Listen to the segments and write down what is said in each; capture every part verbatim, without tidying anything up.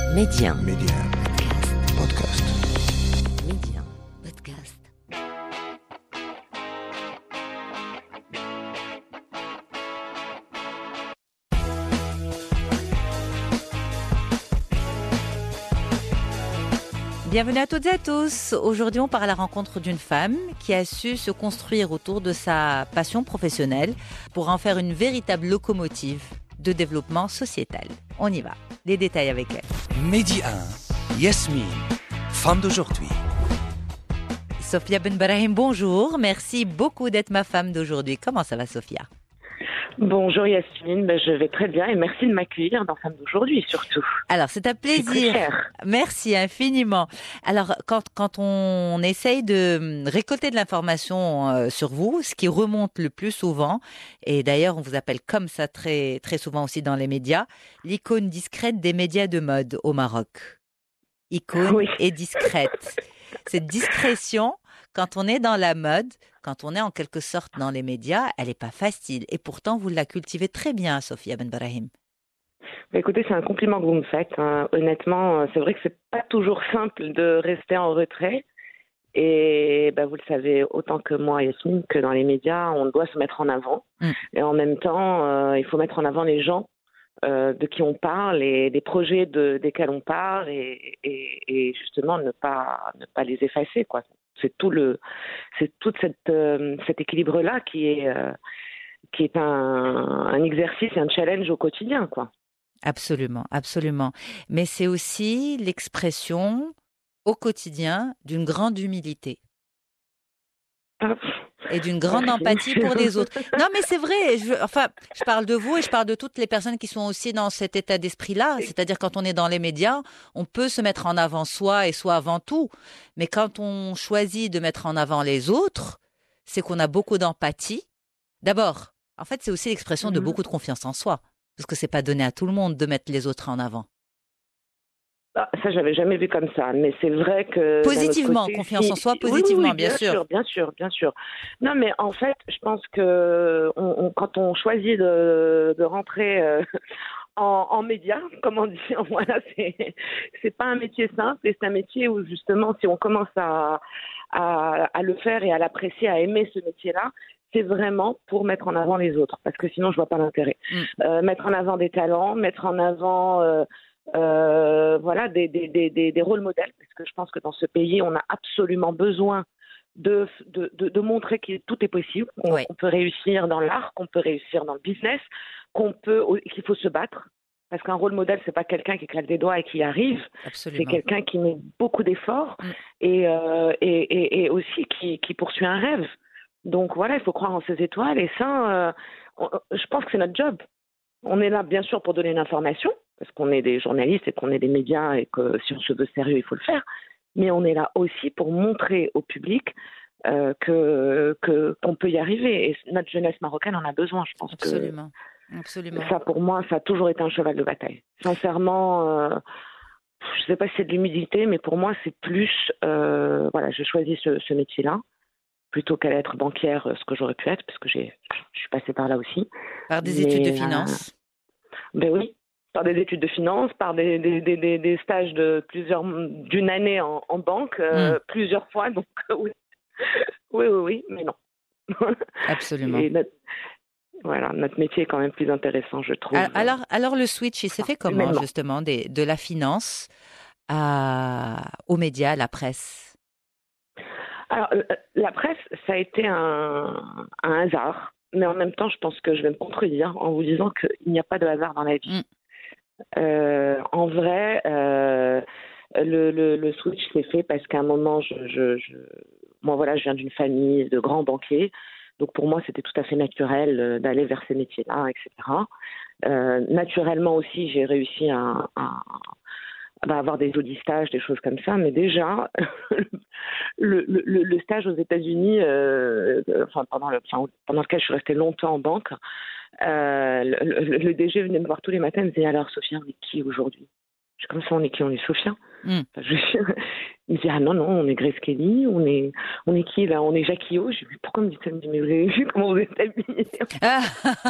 Média. Média. Podcast. Média. Podcast. Bienvenue à toutes et à tous. Aujourd'hui, on part à la rencontre d'une femme qui a su se construire autour de sa passion professionnelle pour en faire une véritable locomotive de développement sociétal. On y va. Les détails avec elle. Midi un, Yasmine, femme d'aujourd'hui. Sophia Benbrahim, bonjour. Merci beaucoup d'être ma femme d'aujourd'hui. Comment ça va, Sophia ? Bonjour Yasmine, ben, je vais très bien et merci de m'accueillir dans Femme d'aujourd'hui surtout. Alors, c'est un plaisir. Merci infiniment. Alors, quand, quand on essaye de récolter de l'information euh, sur vous, ce qui remonte le plus souvent, et d'ailleurs on vous appelle comme ça très, très souvent aussi dans les médias, l'icône discrète des médias de mode au Maroc. Icône oui. Et discrète. Cette discrétion, quand on est dans la mode, quand on est en quelque sorte dans les médias, elle n'est pas facile. Et pourtant, vous la cultivez très bien, Sophia Benbrahim. Écoutez, c'est un compliment que vous me faites. Hein. Honnêtement, c'est vrai que c'est pas toujours simple de rester en retrait. Et ben, vous le savez autant que moi, Yasmine, que dans les médias, on doit se mettre en avant. Mm. Et en même temps, euh, il faut mettre en avant les gens euh, de qui on parle et des projets de, desquels on parle et, et, et justement ne pas, ne pas les effacer, quoi. C'est tout le, c'est tout cette, euh, cet équilibre-là qui est, euh, qui est un, un exercice et un challenge au quotidien, quoi. Absolument, absolument. Mais c'est aussi l'expression au quotidien d'une grande humilité. Ah. Et d'une grande Merci. Empathie pour les autres. Non, mais c'est vrai. Je, enfin, je parle de vous et je parle de toutes les personnes qui sont aussi dans cet état d'esprit-là. C'est-à-dire, quand on est dans les médias, on peut se mettre en avant soi et soi avant tout. Mais quand on choisit de mettre en avant les autres, c'est qu'on a beaucoup d'empathie. D'abord, en fait, c'est aussi l'expression mm-hmm. de beaucoup de confiance en soi. Parce que c'est pas donné à tout le monde de mettre les autres en avant. Ah, ça, j'avais jamais vu comme ça, mais c'est vrai que... Positivement, côté, confiance si... en soi, positivement, oui, oui, bien, bien sûr. sûr. Bien sûr, bien sûr. Non, mais en fait, je pense que on, on, quand on choisit de, de rentrer euh, en, en médias, comme on dit, voilà, c'est, c'est pas un métier simple, et c'est un métier où, justement, si on commence à, à, à le faire et à l'apprécier, à aimer ce métier-là, c'est vraiment pour mettre en avant les autres, parce que sinon, je vois pas l'intérêt. Mm. Euh, mettre en avant des talents, mettre en avant... Euh, Euh, voilà, des, des, des, des rôles modèles, parce que je pense que dans ce pays, on a absolument besoin de, de, de, de montrer que tout est possible, qu'on, oui. qu'on peut réussir dans l'art, qu'on peut réussir dans le business, qu'on peut, qu'il faut se battre, parce qu'un rôle modèle, c'est pas quelqu'un qui claque des doigts et qui arrive, absolument. C'est quelqu'un qui met beaucoup d'efforts mm. et, euh, et, et, et aussi qui, qui poursuit un rêve. Donc voilà, il faut croire en ses étoiles, et ça, euh, on, je pense que c'est notre job. On est là, bien sûr, pour donner l'information, parce qu'on est des journalistes et qu'on est des médias et que si on se veut sérieux, il faut le faire. Mais on est là aussi pour montrer au public euh, que, que, qu'on peut y arriver. Et notre jeunesse marocaine en a besoin, je pense. Absolument. Que Absolument. Ça, pour moi, ça a toujours été un cheval de bataille. Sincèrement, euh, je ne sais pas si c'est de l'humilité, mais pour moi, c'est plus... Euh, voilà, j'ai choisi ce, ce métier-là, plutôt qu'à être banquière, ce que j'aurais pu être, parce que j'ai, je suis passée par là aussi. Par des mais, études de finance euh, Ben oui. Par des études de finance, par des, des, des, des stages de plusieurs, d'une année en, en banque, euh, mm. plusieurs fois. Donc oui. oui, oui, oui, mais non. Absolument. Et notre, voilà, notre métier est quand même plus intéressant, je trouve. Alors, alors le switch, il s'est fait comment, humainement. Justement, des, de la finance à, aux médias, à la presse? Alors, la presse, ça a été un, un hasard. Mais en même temps, je pense que je vais me contredire en vous disant qu'il n'y a pas de hasard dans la vie. Mm. Euh, en vrai, euh, le, le, le switch s'est fait parce qu'à un moment, je, je, je, moi voilà, je viens d'une famille de grands banquiers, donc pour moi c'était tout à fait naturel d'aller vers ces métiers-là, et cetera. Euh, naturellement aussi, j'ai réussi à, à, à avoir des jolis stages, des choses comme ça, mais déjà le, le, le stage aux États-Unis, euh, enfin pendant le, enfin, pendant lequel je suis restée longtemps en banque. Euh, le, le, le D G venait me voir tous les matins et me disait alors Sophia, on est qui aujourd'hui? Je suis comme ça, on est qui? On est Sofia. Mm. Enfin, je... Il me dit, ah non, non, on est Grace Kelly, on est, on est qui là? On est Jackie O. Je lui dis, pourquoi me dit ça? Il me dit, mais vous avez vu comment vous êtes habillés? Ah.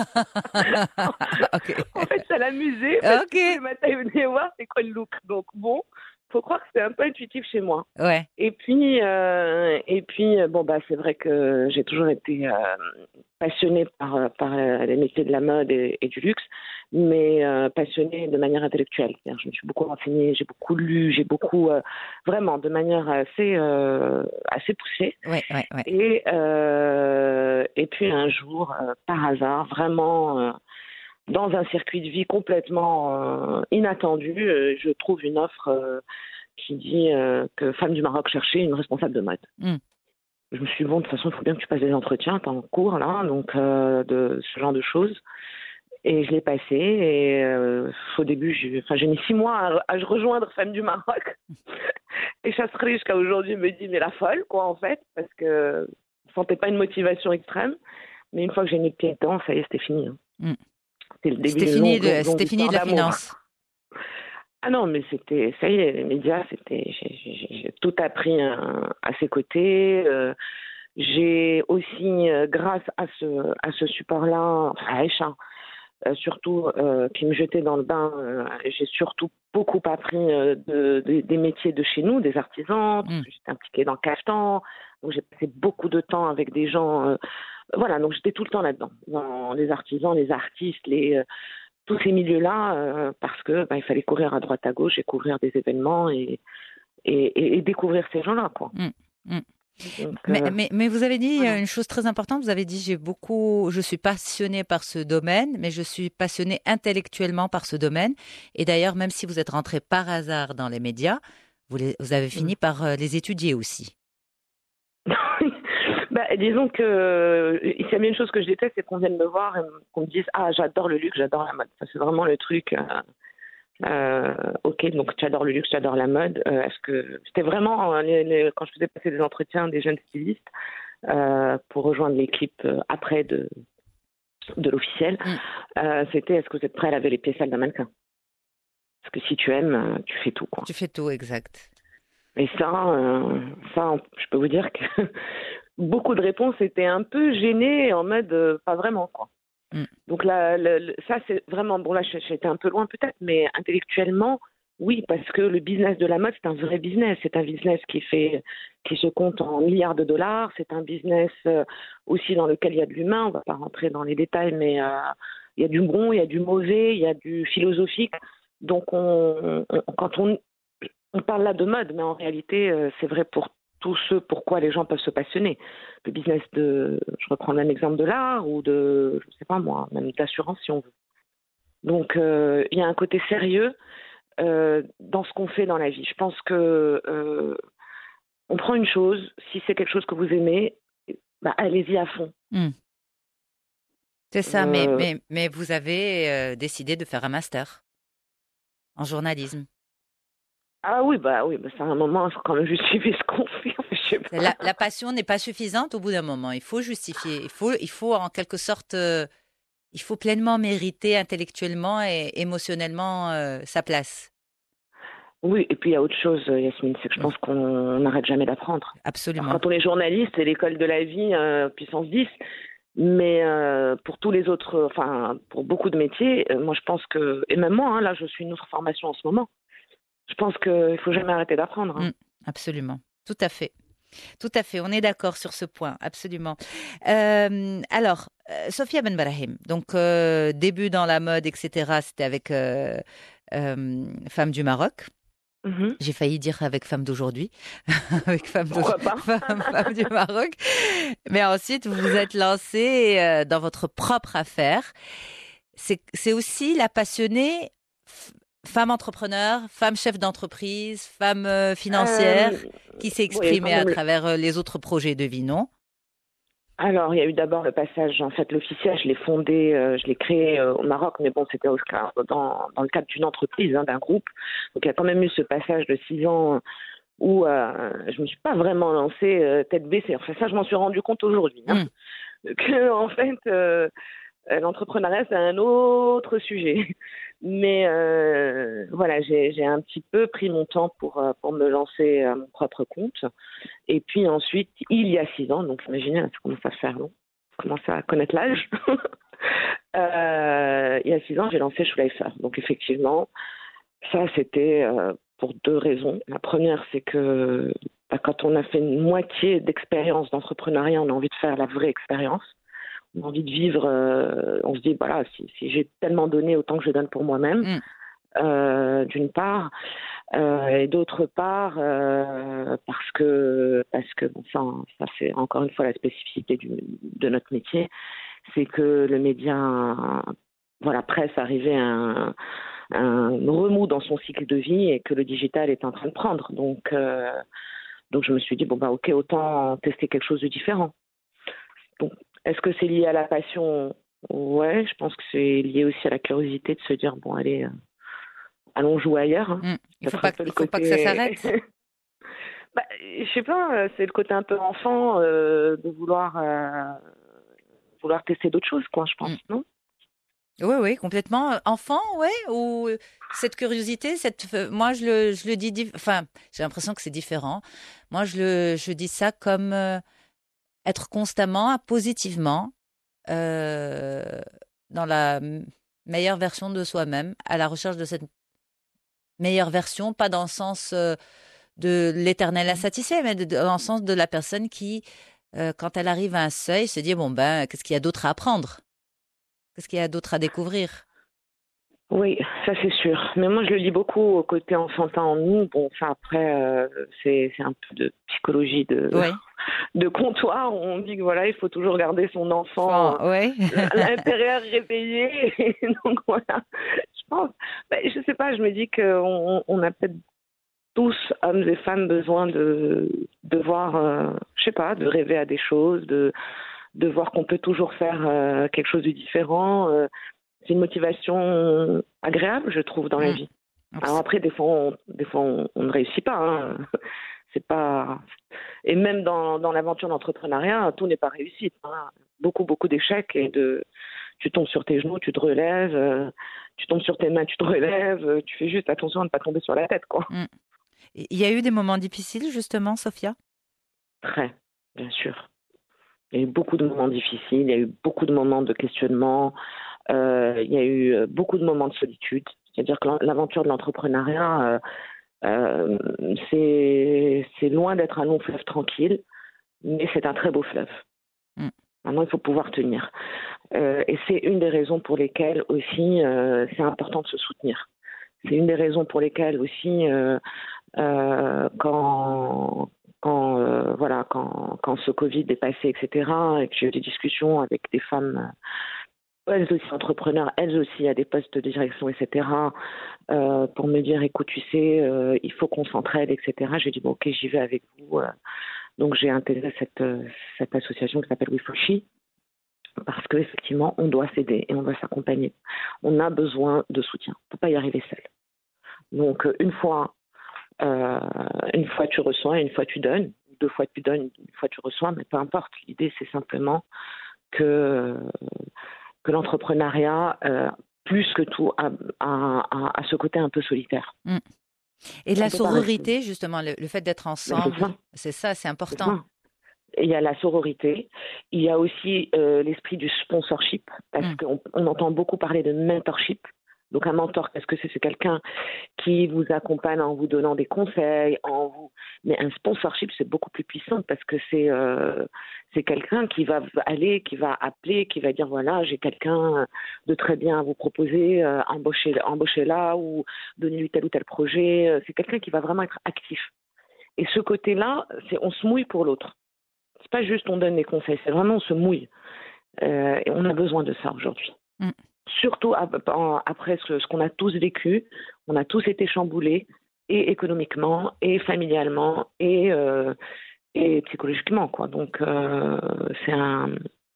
Okay. En fait, ça l'amusait. Parce Okay. que le matin, il venait voir c'est quoi le look. Donc bon, faut croire que c'est un peu intuitif chez moi. Ouais. Et puis, euh, et puis, bon bah, c'est vrai que j'ai toujours été euh, passionnée par par les métiers de la mode et, et du luxe, mais euh, passionnée de manière intellectuelle. C'est-à-dire, je me suis beaucoup renseignée, j'ai beaucoup lu, j'ai beaucoup euh, vraiment de manière assez euh, assez poussée. Ouais, ouais, ouais. Et euh, et puis un jour, euh, par hasard, vraiment. Euh, dans un circuit de vie complètement euh, inattendu, euh, je trouve une offre euh, qui dit euh, que Femmes du Maroc cherchait une responsable de mode. Mm. Je me suis dit, bon, de toute façon, il faut bien que tu passes des entretiens, t'es en cours, là, donc euh, de ce genre de choses. Et je l'ai passé, et euh, au début, j'ai, enfin, j'ai mis six mois à, à rejoindre Femmes du Maroc. Et Chasserie, jusqu'à aujourd'hui, me dit, mais la folle, quoi, en fait, parce que je ne sentais pas une motivation extrême. Mais une fois que j'ai mis le pied dedans, ça y est, c'était fini. Hein. Mm. C'était, le début c'était de fini, longue, de, longue c'était fini de la d'amour. finance. Ah non, mais c'était, ça y est, les médias, c'était, j'ai, j'ai, j'ai tout appris à, à ses côtés. Euh, j'ai aussi, euh, grâce à ce, à ce support-là, enfin, à Aïcha, euh, surtout, euh, qui me jetait dans le bain, euh, j'ai surtout beaucoup appris euh, de, de, des métiers de chez nous, des artisans. Mm. J'étais impliquée dans le cafetan, donc j'ai passé beaucoup de temps avec des gens. Euh, voilà, donc j'étais tout le temps là-dedans, dans les artisans, les artistes, les euh, tous ces milieux-là, euh, parce que bah, il fallait courir à droite à gauche et couvrir des événements et, et, et, et découvrir ces gens-là, quoi. Mm. Mm. Donc, mais, euh, mais, mais vous avez dit voilà. une chose très importante. Vous avez dit j'ai beaucoup, je suis passionnée par ce domaine, mais je suis passionnée intellectuellement par ce domaine. Et d'ailleurs, même si vous êtes rentrée par hasard dans les médias, vous, les, vous avez fini Mm. par euh, les étudier aussi. Bah, disons que il y a bien une chose que je déteste, c'est qu'on vienne me voir et qu'on me dise ah j'adore le luxe, j'adore la mode. Ça c'est vraiment le truc. Euh, euh, ok, donc tu adores le luxe, tu adores la mode. Euh, est-ce que c'était vraiment euh, les, les, quand je faisais passer des entretiens des jeunes stylistes euh, pour rejoindre l'équipe euh, après de de l'officiel, Mm. euh, c'était est-ce que vous êtes prêt à laver les pieds sales d'un mannequin? Parce que si tu aimes, euh, tu fais tout, quoi. Tu fais tout, exact. Et ça, euh, ça, je peux vous dire que beaucoup de réponses étaient un peu gênées en mode euh, pas vraiment, quoi. Mm. Donc là, le, le, ça c'est vraiment bon. Là, j'étais un peu loin peut-être, mais intellectuellement, oui, parce que le business de la mode, c'est un vrai business. C'est un business qui fait, qui se compte en milliards de dollars. C'est un business euh, aussi dans lequel il y a de l'humain. On va pas rentrer dans les détails, mais euh, il y a du bon, il y a du mauvais, il y a du philosophique. Donc, on, on, quand on on parle là de mode, mais en réalité, euh, c'est vrai pour tous ceux pourquoi les gens peuvent se passionner. Le business de, je reprends un exemple de l'art ou de, je sais pas moi, même d'assurance si on veut. Donc, euh, il y a un côté sérieux euh, dans ce qu'on fait dans la vie. Je pense que euh, on prend une chose, si c'est quelque chose que vous aimez, bah, allez-y à fond. Mm. C'est ça, Euh, mais, mais, mais vous avez euh, décidé de faire un master en journalisme. Ah oui, bah oui, bah c'est un moment, il faut quand même justifier ce qu'on fait. Je sais pas. La, la passion n'est pas suffisante au bout d'un moment. Il faut justifier. Il faut, il faut en quelque sorte, euh, il faut pleinement mériter intellectuellement et émotionnellement euh, sa place. Oui, et puis il y a autre chose, Yasmine, c'est que je pense qu'on n'arrête jamais d'apprendre. Absolument. Alors, quand on est journaliste, c'est l'école de la vie, euh, puissance dix. Mais euh, pour tous les autres, enfin, pour beaucoup de métiers, euh, moi je pense que, et même moi, hein, là je suis une autre formation en ce moment, je pense qu'il ne faut jamais arrêter d'apprendre. Hein. Mm, absolument. Tout à fait. Tout à fait. On est d'accord sur ce point. Absolument. Euh, alors, euh, Sophia Ben Brahim, donc euh, début dans la mode, et cetera, c'était avec euh, euh, Femmes du Maroc. Mm-hmm. J'ai failli dire avec Femmes d'aujourd'hui, avec Femmes, Pourquoi pas Femmes, Femmes du Maroc. Mais ensuite, vous vous êtes lancée euh, dans votre propre affaire. C'est, c'est aussi la passionnée femme entrepreneur, femme chef d'entreprise, femme euh, financière, euh, qui s'est exprimée oui, à travers euh, les autres projets de vie, non? Alors, il y a eu d'abord le passage, en fait, l'officiel, je l'ai fondé, euh, je l'ai créé euh, au Maroc, mais bon, c'était au, dans, dans le cadre d'une entreprise, hein, d'un groupe. Donc, il y a quand même eu ce passage de six ans où euh, je ne me suis pas vraiment lancée euh, tête baissée. Enfin, ça, je m'en suis rendu compte aujourd'hui. Hein, mm. Que, en fait, euh, Euh, l'entrepreneuriat, c'est un autre sujet. Mais euh, voilà, j'ai, j'ai un petit peu pris mon temps pour, euh, pour me lancer à mon propre compte. Et puis ensuite, il y a six ans, donc imaginez, ça commence à faire long, je commence à connaître l'âge. euh, il y a six ans, j'ai lancé Schleifer. Donc effectivement, ça, c'était euh, pour deux raisons. La première, c'est que bah, quand on a fait une moitié d'expérience d'entrepreneuriat, on a envie de faire la vraie expérience. On a envie de vivre, euh, on se dit, voilà, si, si j'ai tellement donné, autant que je donne pour moi-même, Mm. euh, d'une part. Euh, et d'autre part, euh, parce que, parce que bon, ça, ça, c'est encore une fois la spécificité du, de notre métier, c'est que le média, voilà, presse arrivait à un, un remous dans son cycle de vie et que le digital est en train de prendre. Donc, euh, donc je me suis dit, bon, bah, ok, autant tester quelque chose de différent. Donc, est-ce que c'est lié à la passion? Ouais, je pense que c'est lié aussi à la curiosité de se dire, bon, allez, euh, allons jouer ailleurs. Hein. Mm. Il faut Peut-être pas, un peu il le faut pas que ça côté... s'arrête. bah, je sais pas, euh, c'est le côté un peu enfant euh, de vouloir, euh, vouloir tester d'autres choses, quoi, je pense, Mm. non? Oui, oui, complètement. Enfant, ouais, ou euh, cette curiosité, cette, euh, moi je le, je le dis, dif- enfin, j'ai l'impression que c'est différent. Moi, je le, je dis ça comme euh, être constamment, positivement, euh, dans la m- meilleure version de soi-même, à la recherche de cette meilleure version, pas dans le sens euh, de l'éternel insatisfait, mais de- de- dans le sens de la personne qui, euh, quand elle arrive à un seuil, se dit, bon ben, qu'est-ce qu'il y a d'autre à apprendre? Qu'est-ce qu'il y a d'autre à découvrir? Oui, ça c'est sûr. Mais moi je le lis beaucoup au côté enfantin en nous. Bon, enfin après, euh, c'est, c'est un peu de psychologie de, Oui. de comptoir. On dit que voilà, il faut toujours garder son enfant Enfin, ouais. euh, à l'intérieur réveillé. Et donc voilà, je pense, ben, je sais pas, je me dis qu'on on a peut-être tous, hommes et femmes, besoin de, de voir, euh, je sais pas, de rêver à des choses, de, de voir qu'on peut toujours faire euh, quelque chose de différent. Euh, c'est une motivation agréable, je trouve, dans la Mm. vie. Abs- Alors après, des fois, on, des fois, on, on ne réussit pas. Hein. C'est pas. Et même dans, dans l'aventure d'entrepreneuriat, tout n'est pas réussi. Hein. Beaucoup, beaucoup d'échecs et de. Tu tombes sur tes genoux, tu te relèves. euh, tu tombes sur tes mains, tu te relèves. euh, Tu fais juste attention à ne pas tomber sur la tête, quoi. Mm. Il y a eu des moments difficiles, justement, Sophia? Très, bien sûr. Il y a eu beaucoup de moments difficiles. Il y a eu beaucoup de moments de questionnement. Euh, il y a eu beaucoup de moments de solitude. C'est-à-dire que l'aventure de l'entrepreneuriat, euh, euh, c'est, c'est loin d'être un long fleuve tranquille, mais c'est un très beau fleuve. Mm. Maintenant, il faut pouvoir tenir. Euh, et c'est une des raisons pour lesquelles aussi euh, c'est important de se soutenir. C'est une des raisons pour lesquelles aussi euh, euh, quand quand euh, voilà quand quand ce Covid est passé, et cetera, et que j'ai eu des discussions avec des femmes, euh, elles aussi entrepreneurs, elles aussi à des postes de direction, et cetera, euh, pour me dire, écoute, tu sais, euh, il faut qu'on s'entraide, et cetera. J'ai dit bon, ok, j'y vais avec vous. Euh. Donc j'ai intégré cette euh, cette association qui s'appelle WeFoshi, parce qu'effectivement, on doit s'aider et on doit s'accompagner. On a besoin de soutien. On ne peut pas y arriver seul. Donc une fois Euh, une fois tu reçois, une fois tu donnes, deux fois tu donnes, une fois tu reçois, mais peu importe. L'idée, c'est simplement que, que l'entrepreneuriat, euh, plus que tout, a, a, a, a ce côté un peu solitaire. Mm. Et On la peut pas rester. sororité, justement, le, le fait d'être Mais ensemble, c'est ça, c'est ça, c'est c'est important. ça. Et il y a la sororité, il y a aussi euh, l'esprit du sponsorship, parce Mm. qu'on on entend beaucoup parler de mentorship. Donc un mentor, qu'est-ce que c'est? C'est quelqu'un qui vous accompagne en vous donnant des conseils, en vous. Mais un sponsorship, c'est beaucoup plus puissant parce que c'est euh, c'est quelqu'un qui va aller, qui va appeler, qui va dire voilà, j'ai quelqu'un de très bien à vous proposer, euh, embaucher embaucher là ou donner-lui tel ou tel projet. C'est quelqu'un qui va vraiment être actif. Et ce côté-là, c'est on se mouille pour l'autre. C'est pas juste on donne des conseils, c'est vraiment on se mouille. Euh, et on a besoin de ça aujourd'hui. Mm. Surtout après ce, ce qu'on a tous vécu, on a tous été chamboulés, et économiquement, et familialement, et, euh, et psychologiquement, quoi. Donc, euh, c'est un,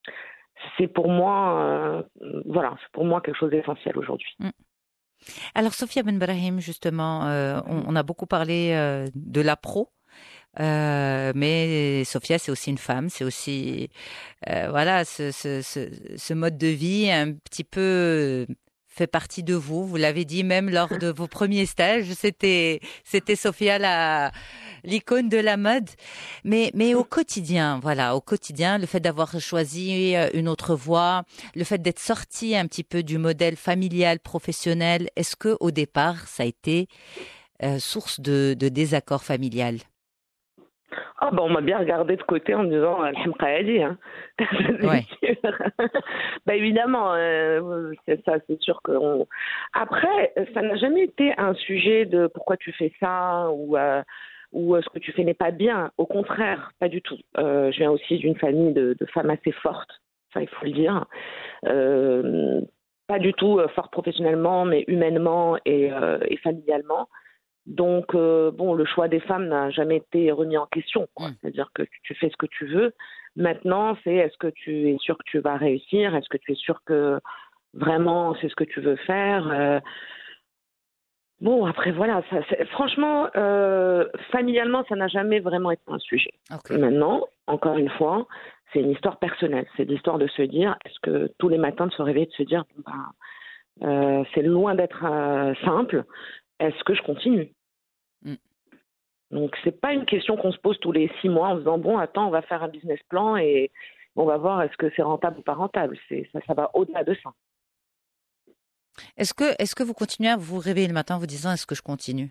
c'est pour moi, euh, voilà, c'est pour moi quelque chose d'essentiel aujourd'hui. Mm. Alors, Sophia Benbrahim, justement, euh, on, on a beaucoup parlé euh, de la pro. Euh, mais Sophia, c'est aussi une femme, c'est aussi euh, voilà ce, ce, ce, ce mode de vie un petit peu fait partie de vous. Vous l'avez dit même lors de vos premiers stages, c'était c'était Sophia la l'icône de la mode. Mais mais au quotidien, voilà, au quotidien, le fait d'avoir choisi une autre voie, le fait d'être sorti un petit peu du modèle familial professionnel, est-ce que au départ ça a été euh, source de, de désaccord familial? Ah ben on m'a bien regardé de côté en me disant Alhamqa dit hein. Ouais. Bah évidemment, euh, c'est ça, c'est sûr que on... après ça n'a jamais été un sujet de pourquoi tu fais ça ou euh, ou ce que tu fais n'est pas bien. Au contraire, pas du tout. Euh, je viens aussi d'une famille de, de femmes assez fortes, ça il faut le dire. Euh, pas du tout euh, fortes professionnellement, mais humainement et, euh, et familialement. Donc, euh, bon, le choix des femmes n'a jamais été remis en question, quoi. Mm. C'est-à-dire que tu fais ce que tu veux. Maintenant, c'est est-ce que tu es sûr que tu vas réussir? Est-ce que tu es sûr que vraiment c'est ce que tu veux faire? euh... Bon, après, voilà. Ça, c'est... Franchement, euh, familialement, ça n'a jamais vraiment été un sujet. Okay. Maintenant, encore une fois, c'est une histoire personnelle. C'est l'histoire de se dire, est-ce que tous les matins de se réveiller, de se dire, bon, bah, euh, c'est loin d'être euh, simple. Est-ce que je continue? mm. Donc, c'est pas une question qu'on se pose tous les six mois en se disant, bon, attends, on va faire un business plan et on va voir est-ce que c'est rentable ou pas rentable. C'est, ça, ça va au-delà de ça. Est-ce que, est-ce que vous continuez à vous réveiller le matin en vous disant, est-ce que je continue?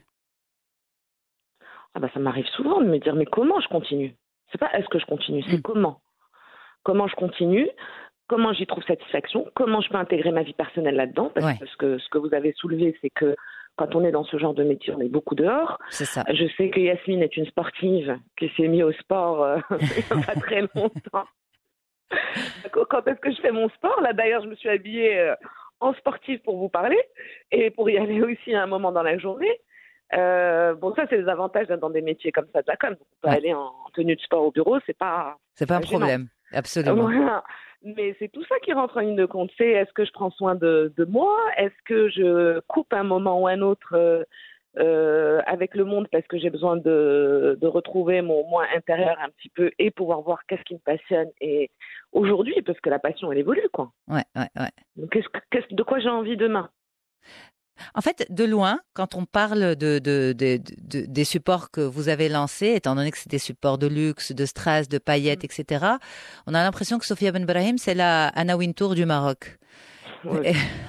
Ah bah, ça m'arrive souvent de me dire, mais comment je continue? C'est pas est-ce que je continue, c'est mm. comment. Comment je continue? Comment j'y trouve satisfaction? Comment je peux intégrer ma vie personnelle là-dedans? Parce ouais. que ce que vous avez soulevé, c'est que quand on est dans ce genre de métier, on est beaucoup dehors. C'est ça. Je sais que Yasmine est une sportive qui s'est mise au sport euh, il n'y a pas très longtemps. Quand est-ce que je fais mon sport? Là, d'ailleurs, je me suis habillée euh, en sportive pour vous parler et pour y aller aussi à un moment dans la journée. Euh, bon, ça, c'est les avantages dans des métiers comme ça de la com. On peut ouais. aller en tenue de sport au bureau, c'est pas... C'est pas un gênant. Problème, absolument. Voilà. Mais c'est tout ça qui rentre en ligne de compte. C'est est-ce que je prends soin de, de moi? Est-ce que je coupe un moment ou un autre euh, euh, avec le monde parce que j'ai besoin de, de retrouver mon moi intérieur un petit peu et pouvoir voir qu'est-ce qui me passionne et aujourd'hui, parce que la passion, elle évolue, quoi. Ouais, ouais, ouais. Donc, qu'est-ce, qu'est-ce, de quoi j'ai envie demain? En fait, de loin, quand on parle de, de, de, de, des supports que vous avez lancés, étant donné que c'est des supports de luxe, de strass, de paillettes, mmh. et cetera, on a l'impression que Sophia Ben Brahim, c'est la Anna Wintour du Maroc. Ouais.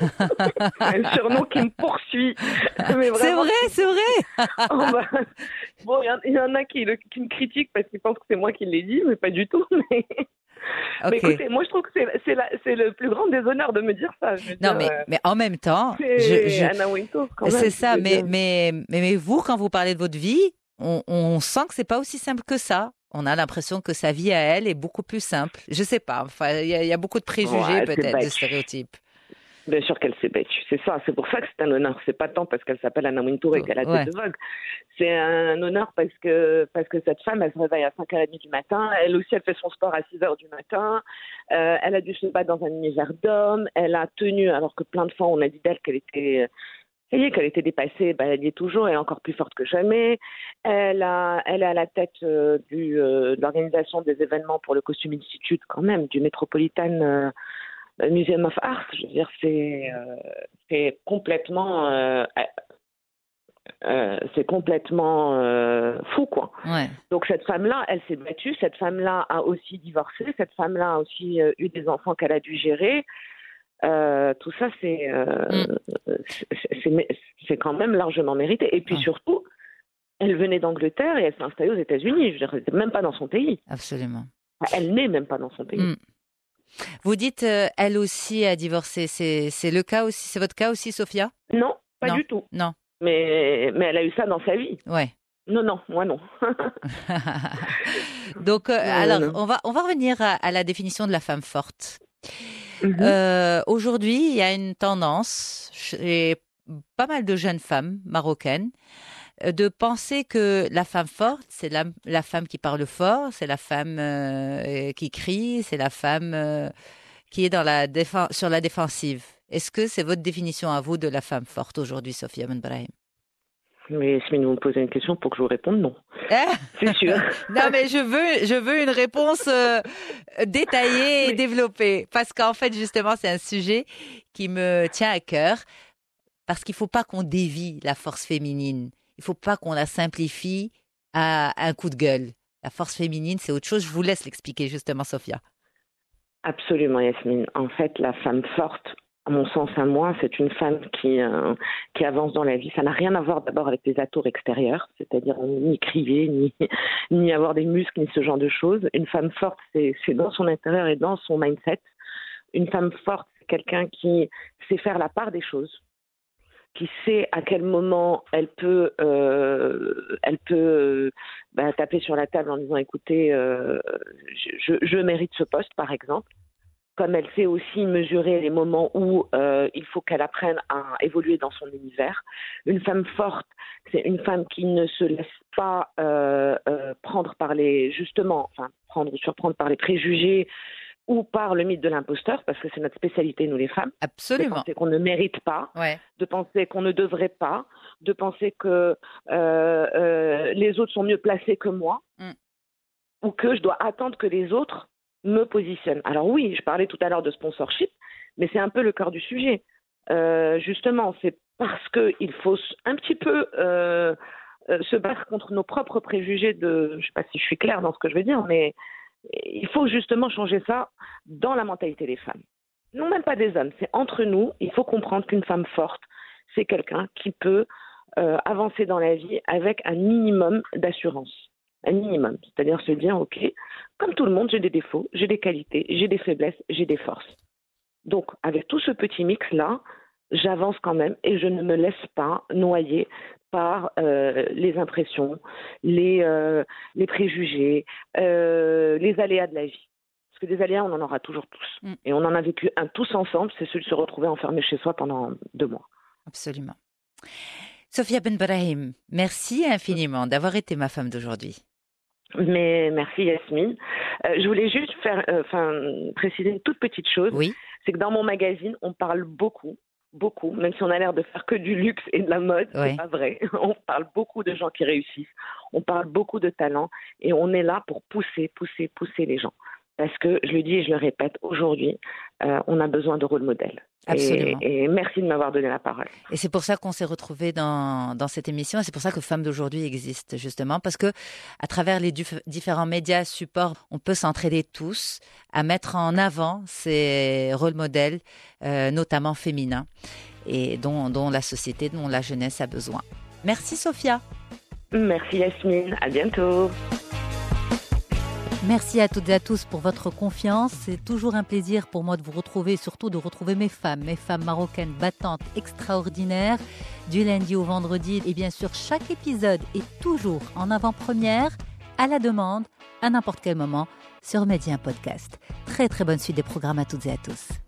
Un surnom qui me poursuit. Mais vraiment, c'est vrai, c'est vrai. Oh bah, bon, il y, y en a qui, le, qui me critiquent parce qu'ils pensent que c'est moi qui l'ai dit, mais pas du tout. Mais... Okay. Mais écoutez, moi je trouve que c'est, c'est, la, c'est le plus grand déshonneur de me dire ça. Je veux non, dire, mais, euh, mais en même temps, c'est je, je, Anna Wintour quand même. C'est ça, mais, mais, mais, mais vous, quand vous parlez de votre vie, on, on sent que c'est pas aussi simple que ça. On a l'impression que sa vie à elle est beaucoup plus simple. Je sais pas, enfin, il y, y a beaucoup de préjugés ouais, peut-être, de stéréotypes. Bien sûr qu'elle s'est battue, c'est ça. C'est pour ça que c'est un honneur. C'est pas tant parce qu'elle s'appelle Anna Wintour et qu'elle a ouais. tête de Vogue. C'est un honneur parce que parce que cette femme, elle se réveille à cinq heures trente du matin. Elle aussi, elle fait son sport à six heures du matin. Euh, elle a dû se battre dans un univers d'hommes. Elle a tenu, alors que plein de fois on a dit d'elle qu'elle était, ça y est, qu'elle était dépassée. Ben, elle y est toujours. Elle est encore plus forte que jamais. Elle a, elle est à la tête euh, du euh, de l'organisation des événements pour le Costume Institute, quand même, du Metropolitan. Euh, Museum of Art, je veux dire, c'est, euh, c'est complètement, euh, euh, c'est complètement euh, fou, quoi. Ouais. Donc cette femme-là, elle s'est battue. Cette femme-là a aussi divorcé. Cette femme-là a aussi euh, eu des enfants qu'elle a dû gérer. Euh, tout ça, c'est, euh, mm. c'est, c'est, c'est quand même largement mérité. Et puis ouais. surtout, elle venait d'Angleterre et elle s'est installée aux États-Unis. Je veux dire, elle n'était même pas dans son pays. Absolument. Elle n'est même pas dans son pays. Mm. Vous dites, euh, elle aussi a divorcé. C'est, c'est le cas aussi, c'est votre cas aussi, Sophia? Non, pas non. du tout. Non. Mais, mais elle a eu ça dans sa vie. Ouais. Non, non, moi non. Donc, euh, non, alors, non. on va, on va revenir à, à la définition de la femme forte. Mm-hmm. Euh, aujourd'hui, il y a une tendance chez pas mal de jeunes femmes marocaines de penser que la femme forte, c'est la, la femme qui parle fort, c'est la femme euh, qui crie, c'est la femme euh, qui est dans la défen- sur la défensive. Est-ce que c'est votre définition à vous de la femme forte aujourd'hui, Sophia Ben Brahim? Mais si vous me posez une question pour que je vous réponde, non. C'est sûr. Non, mais je veux, je veux une réponse euh, détaillée et oui. développée. Parce qu'en fait, justement, c'est un sujet qui me tient à cœur. Parce qu'il ne faut pas qu'on dévie la force féminine. Il ne faut pas qu'on la simplifie à un coup de gueule. La force féminine, c'est autre chose. Je vous laisse l'expliquer, justement, Sophia. Absolument, Yasmine. En fait, la femme forte, à mon sens à moi, c'est une femme qui, euh, qui avance dans la vie. Ça n'a rien à voir d'abord avec les atours extérieurs, c'est-à-dire ni crier, ni, ni avoir des muscles, ni ce genre de choses. Une femme forte, c'est, c'est dans son intérieur et dans son mindset. Une femme forte, c'est quelqu'un qui sait faire la part des choses, qui sait à quel moment elle peut, euh, elle peut euh, bah, taper sur la table en disant écoutez, euh, je, je mérite ce poste, par exemple. Comme elle sait aussi mesurer les moments où euh, il faut qu'elle apprenne à évoluer dans son univers. Une femme forte, c'est une femme qui ne se laisse pas euh, euh, prendre par les, justement, enfin, prendre ou surprendre par les préjugés ou par le mythe de l'imposteur, parce que c'est notre spécialité, nous les femmes. Absolument. De penser qu'on ne mérite pas, ouais. de penser qu'on ne devrait pas, de penser que euh, euh, les autres sont mieux placés que moi, mm. ou que je dois attendre que les autres me positionnent. Alors oui, je parlais tout à l'heure de sponsorship, mais c'est un peu le cœur du sujet. Euh, justement, c'est parce qu'il faut un petit peu euh, euh, se battre contre nos propres préjugés de... Je ne sais pas si je suis claire dans ce que je veux dire, mais il faut justement changer ça dans la mentalité des femmes. Non, même pas des hommes, c'est entre nous. Il faut comprendre qu'une femme forte, c'est quelqu'un qui peut euh, avancer dans la vie avec un minimum d'assurance. Un minimum, c'est-à-dire se dire, ok, comme tout le monde, j'ai des défauts, j'ai des qualités, j'ai des faiblesses, j'ai des forces. Donc, avec tout ce petit mix-là, j'avance quand même et je ne me laisse pas noyer par euh, les impressions, les, euh, les préjugés, euh, les aléas de la vie. Parce que des aléas, on en aura toujours tous. Mm. Et on en a vécu un tous ensemble, c'est celui de se retrouver enfermé chez soi pendant deux mois. Absolument. Sophia Benbrahim, merci infiniment d'avoir été ma femme d'aujourd'hui. Mais merci Yasmine. Euh, je voulais juste faire, enfin, euh, préciser une toute petite chose. Oui. C'est que dans mon magazine, on parle beaucoup, beaucoup, même si on a l'air de faire que du luxe et de la mode, oui. C'est pas vrai. On parle beaucoup de gens qui réussissent, on parle beaucoup de talents et on est là pour pousser, pousser, pousser les gens. Parce que, je le dis et je le répète, aujourd'hui, euh, on a besoin de rôle modèle. Absolument. Et, et merci de m'avoir donné la parole. Et c'est pour ça qu'on s'est retrouvés dans, dans cette émission et c'est pour ça que Femmes d'aujourd'hui existe, justement, parce que à travers les dif- différents médias, supports, on peut s'entraider tous à mettre en avant ces rôles modèles, euh, notamment féminins, et dont, dont la société, dont la jeunesse a besoin. Merci Sophia. Merci Yasmine, à bientôt. Merci à toutes et à tous pour votre confiance. C'est toujours un plaisir pour moi de vous retrouver, surtout de retrouver mes femmes, mes femmes marocaines battantes, extraordinaires, du lundi au vendredi. Et bien sûr, chaque épisode est toujours en avant-première, à la demande, à n'importe quel moment, sur Média Podcast. Très très bonne suite des programmes à toutes et à tous.